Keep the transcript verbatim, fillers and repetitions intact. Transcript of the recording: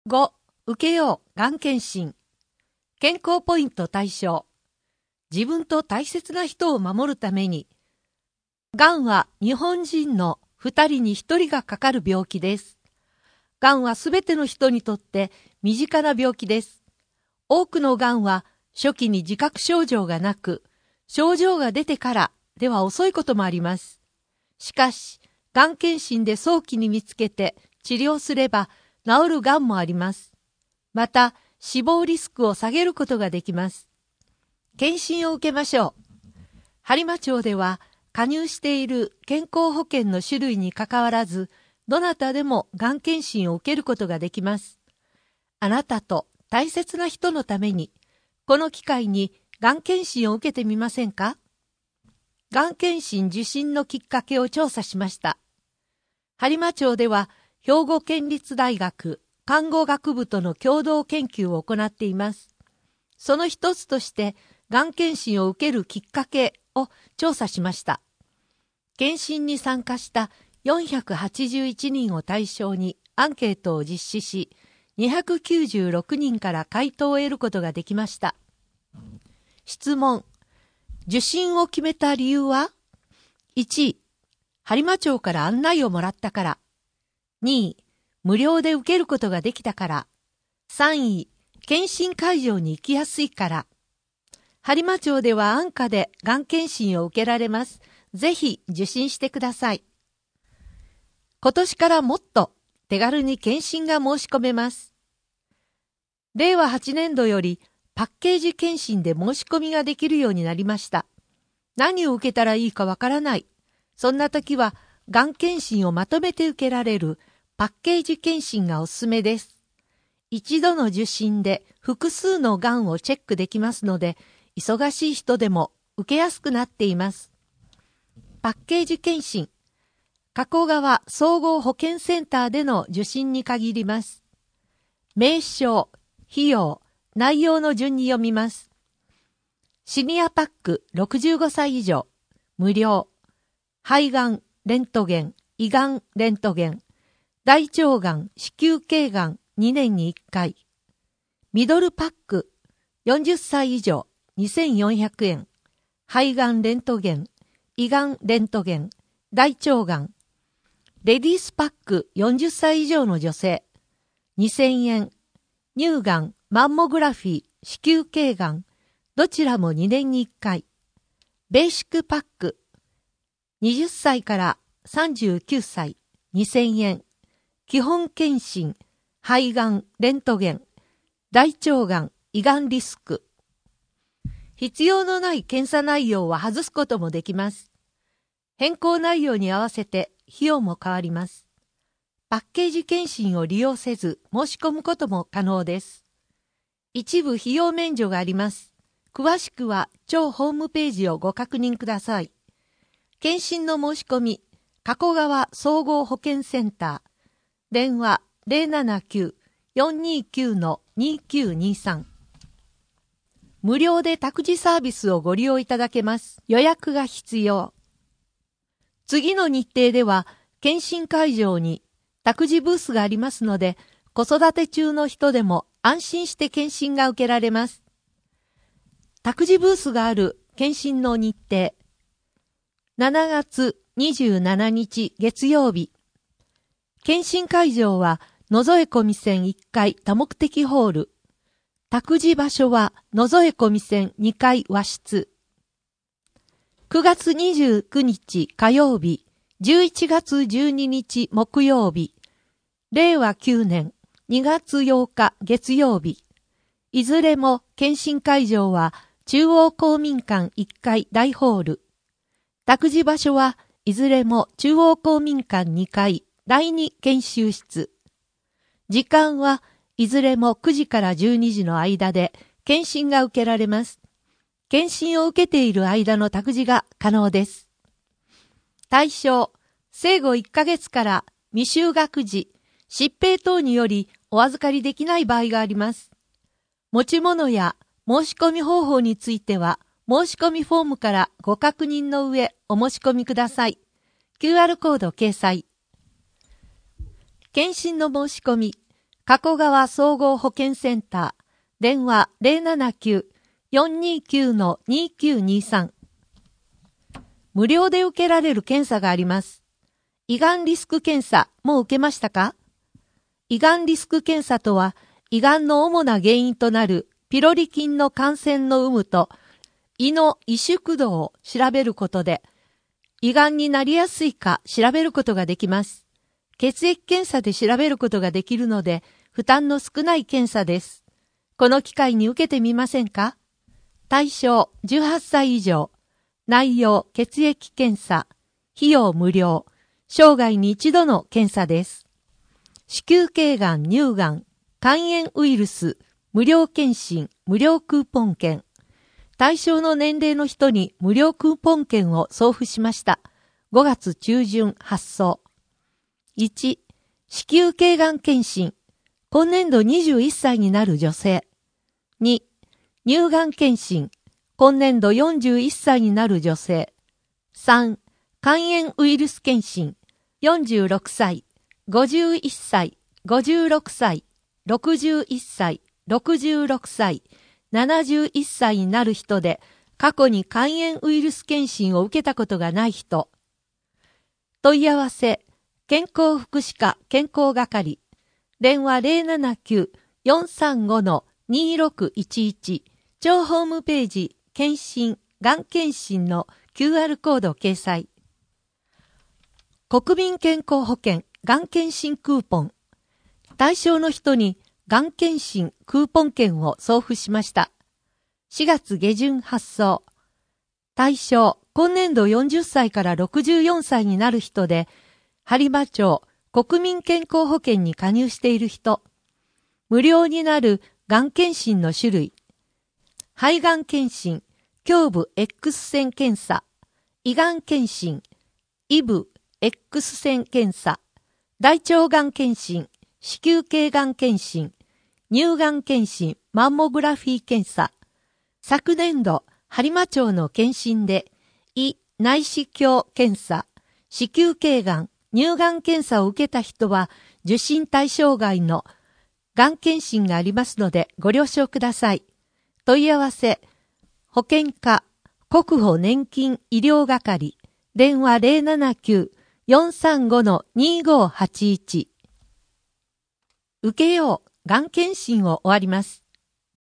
ご. 受けようがん検診。健康ポイント対象。自分と大切な人を守るために。がんは日本人のふたりにひとりがかかる病気です。がんはすべての人にとって身近な病気です。多くのがんは初期に自覚症状がなく、症状が出てからでは遅いこともあります。しかし、がん検診で早期に見つけて治療すれば治るがんもあります。また、死亡リスクを下げることができます。検診を受けましょう。播磨町では、加入している健康保険の種類にかかわらず、どなたでもがん検診を受けることができます。あなたと大切な人のために、この機会にがん検診を受けてみませんか？がん検診受診のきっかけを調査しました。播磨町では、兵庫県立大学看護学部との共同研究を行っています。その一つとして、がん検診を受けるきっかけを調査しました。検診に参加したよんひゃくはちじゅういちにんを対象にアンケートを実施し、にひゃくきゅうじゅうろくにんから回答を得ることができました。質問。受診を決めた理由は？ いち. 播磨町から案内をもらったから。にい. 無料で受けることができたから。さんい. 検診会場に行きやすいから。播磨町では安価でがん検診を受けられます。ぜひ受診してください。今年からもっと手軽に検診が申し込めます。れいわはちねんどよりパッケージ検診で申し込みができるようになりました。何を受けたらいいかわからない。そんな時は、がん検診をまとめて受けられるパッケージ検診がおすすめです。一度の受診で複数のがんをチェックできますので、忙しい人でも受けやすくなっています。パッケージ検診。加古川総合保健センターでの受診に限ります。名称、費用、内容の順に読みます。シニアパックろくじゅうごさい以上、無料。肺がん、レントゲン、胃がん、レントゲン。大腸がん、子宮頸がん、にねんにいっかい。ミドルパック、よんじゅっさい以上、にせんよんひゃくえん。肺がんレントゲン、胃がんレントゲン、大腸がん。レディースパックよんじゅっさい以上の女性、にせんえん。乳がん、マンモグラフィー、子宮頸がん、どちらもにねんにいっかい。ベーシックパック、はたちからさんじゅうきゅうさい、にせんえん。基本検診、肺がん、レントゲン、大腸がん、胃がんリスク。必要のない検査内容は外すこともできます。変更内容に合わせて費用も変わります。パッケージ検診を利用せず申し込むことも可能です。一部費用免除があります。詳しくは町ホームページをご確認ください。検診の申し込み、加古川総合保健センター、電話 ゼロななきゅう よんにきゅう にきゅうにさん。無料で託児サービスをご利用いただけます。予約が必要。次の日程では、検診会場に託児ブースがありますので、子育て中の人でも安心して検診が受けられます。託児ブースがある検診の日程。しちがつにじゅうしちにち月曜日。検診会場は野添小見線いっかい多目的ホール。託児場所は野添小見線にかい和室。くがつにじゅうくにち火曜日、じゅういちがつじゅうににち木曜日、れいわきゅうねんにがつようか月曜日。いずれも検診会場は中央公民館いっかい大ホール。託児場所はいずれも中央公民館にかいだいに研修室。時間はいずれもくじからじゅうにじの間で検診が受けられます。検診を受けている間の託児が可能です。対象、生後いっかげつから未就学児、疾病等によりお預かりできない場合があります。持ち物や申し込み方法については、申し込みフォームからご確認の上お申し込みください。キューアール コード掲載。検診の申し込み、 加古川総合保健センター、電話 ゼロななきゅう よんにきゅう にきゅうにさん。無料で受けられる検査があります。胃がんリスク検査、もう受けましたか？胃がんリスク検査とは、胃がんの主な原因となるピロリ菌の感染の有無と胃の萎縮度を調べることで、胃がんになりやすいか調べることができます。血液検査で調べることができるので、負担の少ない検査です。この機会に受けてみませんか？対象じゅうはっさい以上。内容血液検査。費用無料。生涯に一度の検査です。子宮頸がん、乳がん、肝炎ウイルス、無料検診、無料クーポン券。対象の年齢の人に無料クーポン券を送付しました。ごがつ中旬発送。いち、子宮頸がん検診。今年度にじゅういっさいになる女性。に、乳がん検診。今年度よんじゅういっさいになる女性。さん、肝炎ウイルス検診。よんじゅうろくさい、ごじゅういっさい、ごじゅうろくさい、ろくじゅういっさい、ろくじゅうろくさい、ななじゅういっさいになる人で、過去に肝炎ウイルス検診を受けたことがない人。問い合わせ、健康福祉課健康係。電話 ゼロななきゅう よんさんご にろくいちいち。庁ホームページ、検診、がん検診の キューアール コード掲載。国民健康保険がん検診クーポン。対象の人にがん検診クーポン券を送付しました。しがつ下旬発送。対象、今年度よんじゅっさいからろくじゅうよんさいになる人で、播磨町国民健康保険に加入している人。無料になるがん検診の種類。肺がん検診、胸部 X 線検査、胃がん検診、胃部X 線検査、大腸がん検診、子宮頸がん検診、乳がん検診、マンモグラフィー検査。昨年度、播磨町の検診で、胃内視鏡検査、子宮頸がん、乳がん検査を受けた人は、受診対象外のがん検診がありますのでご了承ください。問い合わせ、保険課、国保年金医療係、電話 ゼロななきゅう よんさんご にごはちいち。受けよう、がん検診を終わります。